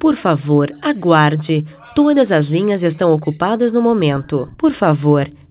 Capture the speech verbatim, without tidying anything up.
Por favor, aguarde. Todas as linhas estão ocupadas no momento. Por favor,